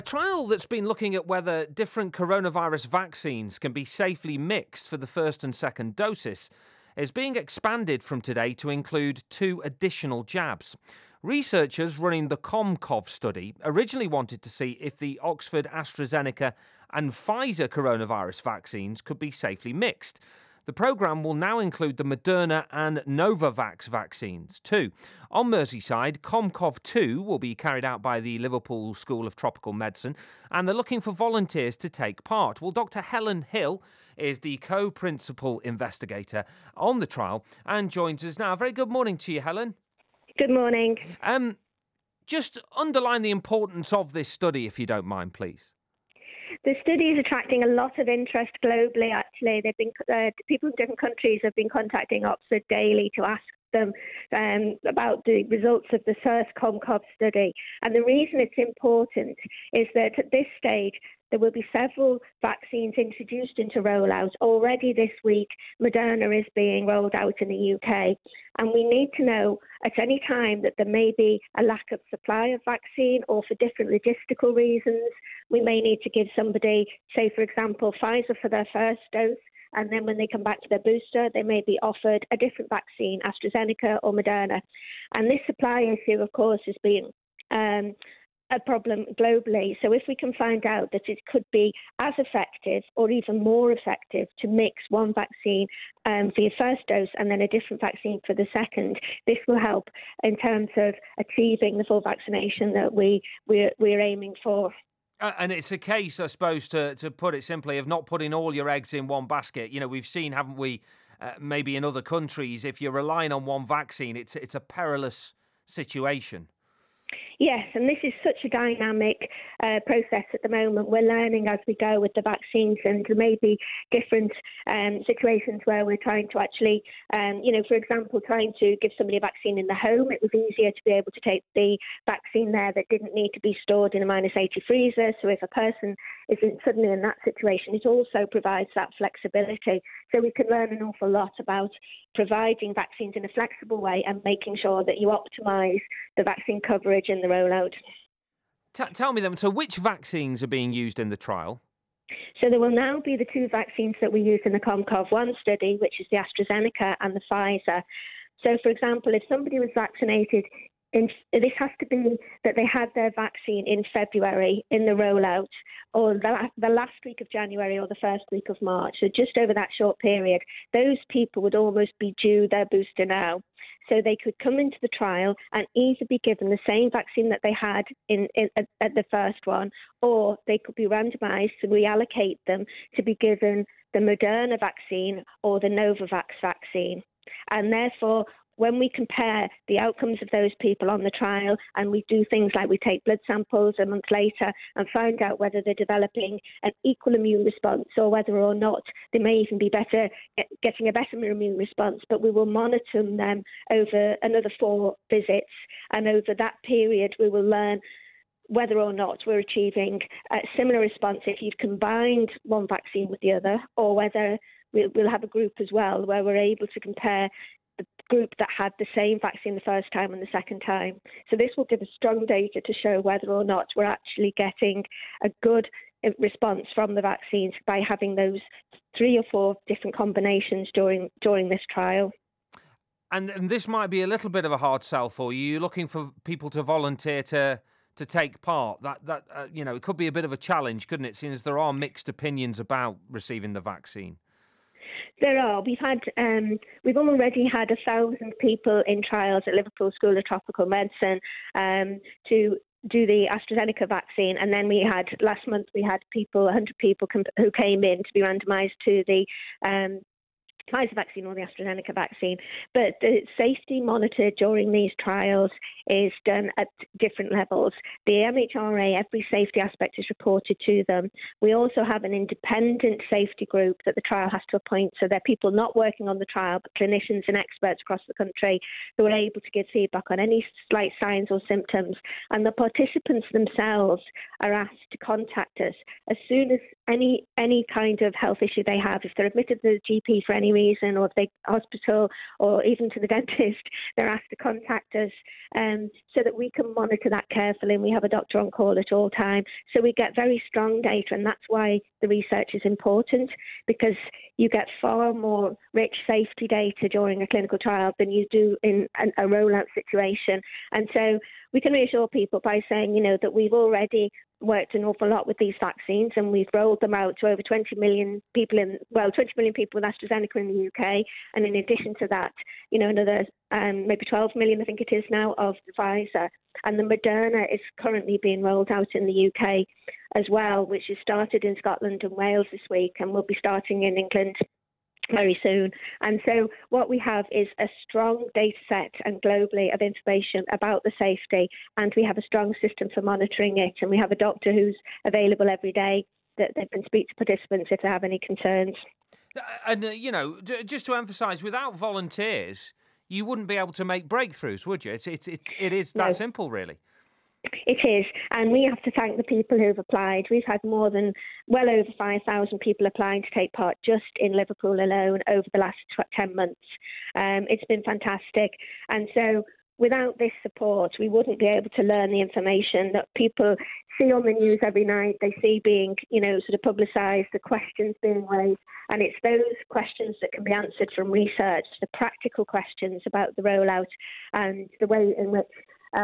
A trial that's been looking at whether different coronavirus vaccines can be safely mixed for the first and second doses is being expanded from today to include 2 additional jabs. Researchers running the COMCOV study originally wanted to see if the Oxford AstraZeneca and Pfizer coronavirus vaccines could be safely mixed. The programme will now include the Moderna and Novavax vaccines too. On Merseyside, COMCOV2 will be carried out by the Liverpool School of Tropical Medicine, and they're looking for volunteers to take part. Well, Dr. Helen Hill is the co-principal investigator on the trial and joins us now. Very good morning to you, Helen. Good morning. Just underline the importance of this study, if you don't mind, please. The study is attracting a lot of interest globally, actually. People in different countries have been contacting Oxford daily to ask them about the results of the first COMCOV study. And the reason it's important is that at this stage, there will be several vaccines introduced into rollout. Already this week, Moderna is being rolled out in the UK. And we need to know at any time that there may be a lack of supply of vaccine, or for different logistical reasons, we may need to give somebody, say, for example, Pfizer for their first dose, and then when they come back to their booster, they may be offered a different vaccine, AstraZeneca or Moderna. And this supply issue, of course, has been a problem globally. So if we can find out that it could be as effective or even more effective to mix one vaccine for your first dose and then a different vaccine for the second, this will help in terms of achieving the full vaccination that we're aiming for. And it's a case, I suppose, to put it simply, of not putting all your eggs in one basket. You know, we've seen, haven't we, maybe in other countries, if you're relying on one vaccine, it's a perilous situation. Yes, and this is such a dynamic process at the moment. We're learning as we go with the vaccines, and there may be different situations where we're trying to actually, for example, trying to give somebody a vaccine in the home. It was easier to be able to take the vaccine there that didn't need to be stored in a -80 freezer. So if a person is suddenly in that situation, it also provides that flexibility. So we can learn an awful lot about providing vaccines in a flexible way and making sure that you optimise the vaccine coverage in the rollout. Tell me then, so which vaccines are being used in the trial? So there will now be the 2 vaccines that we used in the COMCOV1 study, which is the AstraZeneca and the Pfizer. So, for example, if somebody was vaccinated, this has to be that they had their vaccine in February in the rollout, or the last week of January or the first week of March. So just over that short period, those people would almost be due their booster now. So they could come into the trial and either be given the same vaccine that they had at the first one, or they could be randomised to reallocate them to be given the Moderna vaccine or the Novavax vaccine. And therefore, when we compare the outcomes of those people on the trial, and we do things like we take blood samples a month later and find out whether they're developing an equal immune response, or whether or not they may even be getting a better immune response, but we will monitor them over another 4 visits. And over that period, we will learn whether or not we're achieving a similar response if you've combined one vaccine with the other, or whether we'll have a group as well where we're able to compare the group that had the same vaccine the first time and the second time. So this will give us strong data to show whether or not we're actually getting a good response from the vaccines by having those 3 or 4 different combinations during this trial. And this might be a little bit of a hard sell for you. You're looking for people to volunteer to take part. That it could be a bit of a challenge, couldn't it? Seeing as there are mixed opinions about receiving the vaccine. There are. We've already had 1,000 people in trials at Liverpool School of Tropical Medicine to do the AstraZeneca vaccine, and then last month we had 100 people who came in to be randomised to the Pfizer vaccine or the AstraZeneca vaccine. But the safety monitored during these trials is done at different levels. The MHRA, every safety aspect is reported to them. We also have an independent safety group that the trial has to appoint. So they're people not working on the trial, but clinicians and experts across the country who are able to give feedback on any slight signs or symptoms. And the participants themselves are asked to contact us as soon as any kind of health issue they have. If they're admitted to the GP for any any reason, or if they hospital or even to the dentist, they're asked to contact us so that we can monitor that carefully, and we have a doctor on call at all times. So we get very strong data, and that's why the research is important, because you get far more rich safety data during a clinical trial than you do in a rollout situation. And so we can reassure people by saying, that we've already worked an awful lot with these vaccines, and we've rolled them out to over 20 million people 20 million people with AstraZeneca in the UK. And in addition to that, another maybe 12 million, I think it is now, of Pfizer. And the Moderna is currently being rolled out in the UK as well, which has started in Scotland and Wales this week, and will be starting in England very soon. And so what we have is a strong data set and globally of information about the safety, and we have a strong system for monitoring it, and we have a doctor who's available every day that they can speak to participants if they have any concerns. And, just to emphasise, without volunteers, you wouldn't be able to make breakthroughs, would you? It is that simple, really. It is, and we have to thank the people who've applied. We've had well over 5,000 people applying to take part just in Liverpool alone over the last 10 months. It's been fantastic, and so without this support, we wouldn't be able to learn the information that people see on the news every night. They see being, sort of publicised, the questions being raised, and it's those questions that can be answered from research, the practical questions about the rollout and the way in which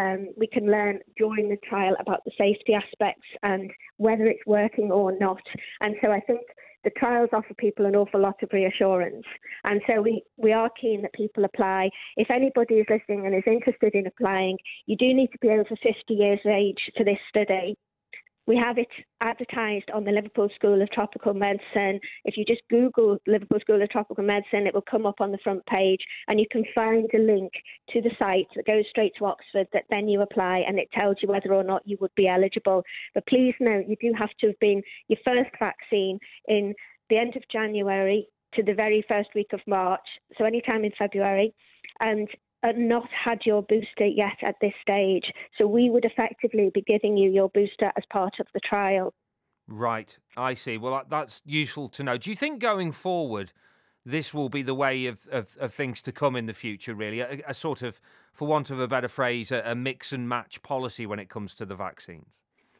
we can learn during the trial about the safety aspects and whether it's working or not. And so I think the trials offer people an awful lot of reassurance. And so we are keen that people apply. If anybody is listening and is interested in applying, you do need to be over 50 years of age for this study. We have it advertised on the Liverpool School of Tropical Medicine. If you just Google Liverpool School of Tropical Medicine, it will come up on the front page, and you can find a link to the site that goes straight to Oxford, that then you apply, and it tells you whether or not you would be eligible. But please note, you do have to have been your first vaccine in the end of January to the very first week of March, so any time in February, and not had your booster yet at this stage. So we would effectively be giving you your booster as part of the trial. Right, I see. Well, that's useful to know. Do you think going forward, this will be the way of things to come in the future, really? A sort of, for want of a better phrase, a mix and match policy when it comes to the vaccines?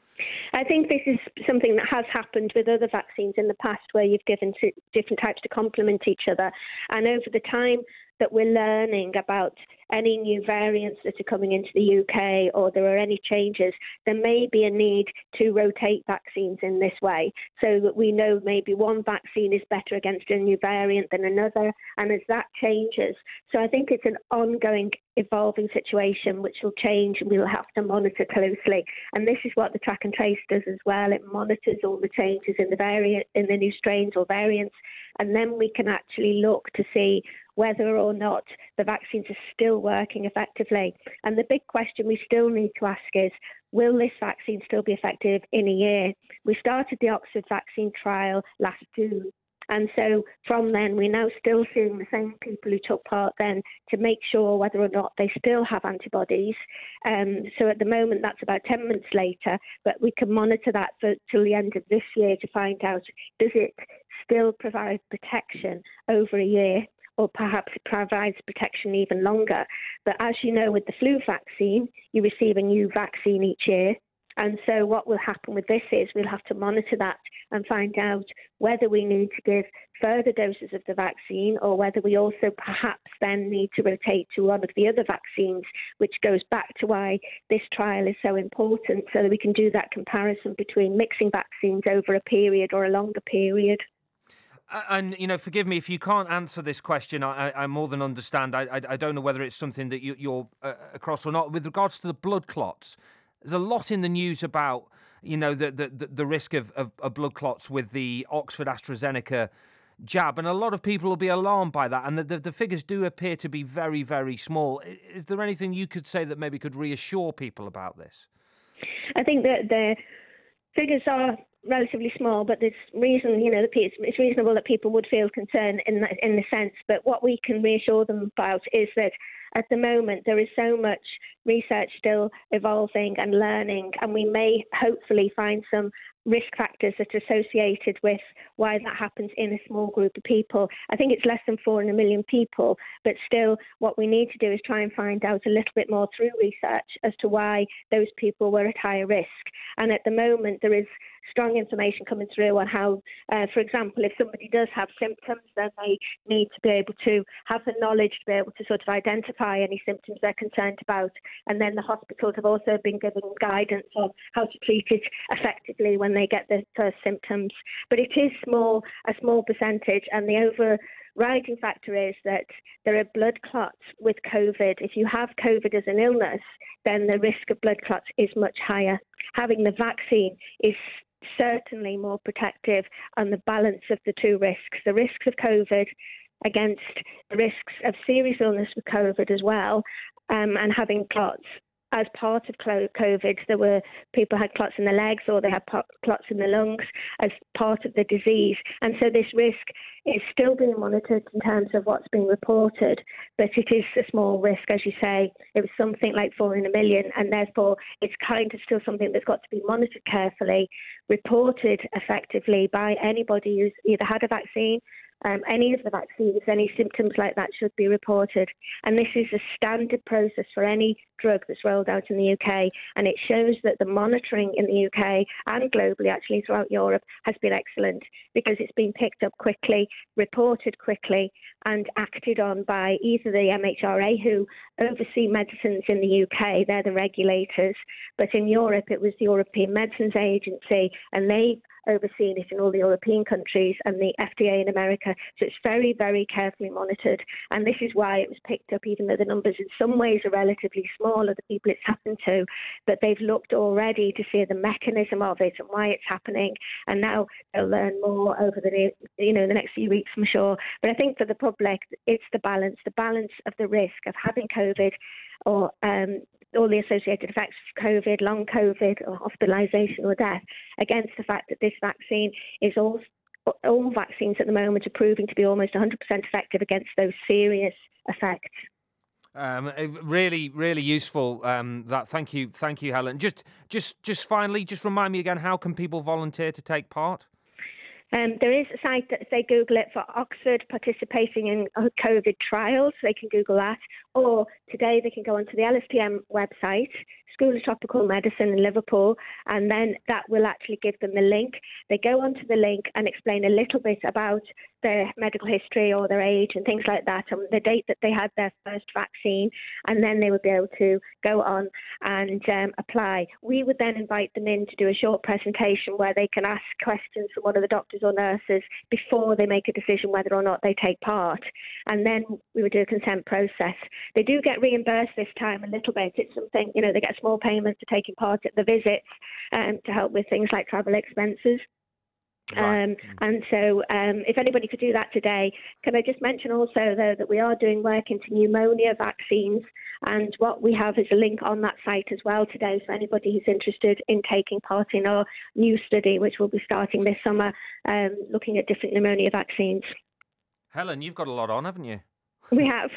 I think this is something that has happened with other vaccines in the past, where you've given different types to complement each other. And over the time that we're learning about any new variants that are coming into the UK, or there are any changes, there may be a need to rotate vaccines in this way, so that we know maybe one vaccine is better against a new variant than another, and as that changes. So I think it's an ongoing, evolving situation which will change, and we will have to monitor closely. And this is what the track and trace does as well. It monitors all the changes in the new strains or variants, and then we can actually look to see whether or not the vaccines are still working effectively. And the big question we still need to ask is, will this vaccine still be effective in a year? We started the Oxford vaccine trial last June. And so from then, we're now still seeing the same people who took part then to make sure whether or not they still have antibodies. So at the moment, that's about 10 months later, but we can monitor that till the end of this year to find out, does it still provide protection over a year? Or perhaps it provides protection even longer. But as you know, with the flu vaccine, you receive a new vaccine each year. And so what will happen with this is we'll have to monitor that and find out whether we need to give further doses of the vaccine, or whether we also perhaps then need to rotate to one of the other vaccines, which goes back to why this trial is so important, so that we can do that comparison between mixing vaccines over a period or a longer period. And, forgive me if you can't answer this question. I more than understand. I don't know whether it's something that you're across or not. With regards to the blood clots, there's a lot in the news about, the risk of blood clots with the Oxford AstraZeneca jab. And a lot of people will be alarmed by that. And the figures do appear to be very, very small. Is there anything you could say that maybe could reassure people about this? I think that the figures are relatively small, but there's reason, it's reasonable that people would feel concerned in the sense. But what we can reassure them about is that at the moment there is so much research still evolving and learning, and we may hopefully find some risk factors that are associated with why that happens in a small group of people. I think it's less than 4 in a million people, but still what we need to do is try and find out a little bit more through research as to why those people were at higher risk. And at the moment there is strong information coming through on how, for example, if somebody does have symptoms, then they need to be able to have the knowledge to be able to sort of identify any symptoms they're concerned about. And then the hospitals have also been given guidance on how to treat it effectively when they get the first symptoms. But it is a small percentage, and the overriding factor is that there are blood clots with COVID. If you have COVID as an illness, then the risk of blood clots is much higher. Having the vaccine is certainly more protective on the balance of the two risks, the risks of COVID against the risks of serious illness with COVID as well, and having clots. As part of COVID, there were people had clots in the legs or they had clots in the lungs as part of the disease. And so this risk is still being monitored in terms of what's being reported, but it is a small risk, as you say. It was something like 4 in a million, and therefore it's kind of still something that's got to be monitored carefully, reported effectively by anybody who's either had a vaccine. Any of the vaccines, any symptoms like that should be reported. And this is a standard process for any drug that's rolled out in the UK. And it shows that the monitoring in the UK and globally, actually throughout Europe, has been excellent because it's been picked up quickly, reported quickly, and acted on by either the MHRA, who oversee medicines in the UK, they're the regulators, but in Europe it was the European Medicines Agency, and they overseen it in all the European countries, and the FDA in America. So it's very, very carefully monitored. And this is why it was picked up, even though the numbers in some ways are relatively small of the people it's happened to. But they've looked already to see the mechanism of it and why it's happening. And now they'll learn more over the next few weeks, I'm sure. But I think for the public, it's the balance of the risk of having COVID or all the associated effects of COVID, long COVID or hospitalisation or death, against the fact that this vaccine is all vaccines at the moment are proving to be almost 100% effective against those serious effects. Really, really useful. Thank you, Helen. Just finally, just remind me again, how can people volunteer to take part? There is a site that, if they Google it, for Oxford participating in COVID trials, they can Google that. Or today they can go onto the LSTM website, School of Tropical Medicine in Liverpool, and then that will actually give them the link. They go onto the link and explain a little bit about their medical history or their age and things like that, and the date that they had their first vaccine, and then they would be able to go on and apply. We would then invite them in to do a short presentation where they can ask questions from one of the doctors or nurses before they make a decision whether or not they take part. And then we would do a consent process. They do get reimbursed this time a little bit. It's something, they get a small payment for taking part at the visits to help with things like travel expenses. Right. And so if anybody could do that today, can I just mention also, though, that we are doing work into pneumonia vaccines, and what we have is a link on that site as well today for anybody who's interested in taking part in our new study, which will be starting this summer, looking at different pneumonia vaccines. Helen, you've got a lot on, haven't you? We have.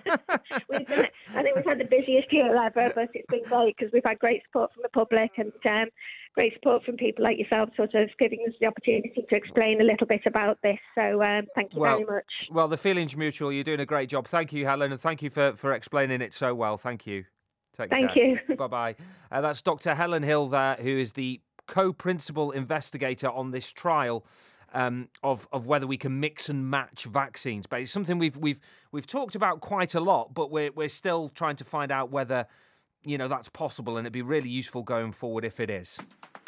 I think we've had the busiest year ever, but it's been great because we've had great support from the public and great support from people like yourself, sort of giving us the opportunity to explain a little bit about this. So thank you very much. Well, the feeling's mutual. You're doing a great job. Thank you, Helen, and thank you for explaining it so well. Thank you. Thank you. Bye-bye. That's Dr. Helen Hill there, who is the co-principal investigator on this trial of whether we can mix and match vaccines. But it's something we've talked about quite a lot, but we're still trying to find out whether that's possible, and it'd be really useful going forward if it is.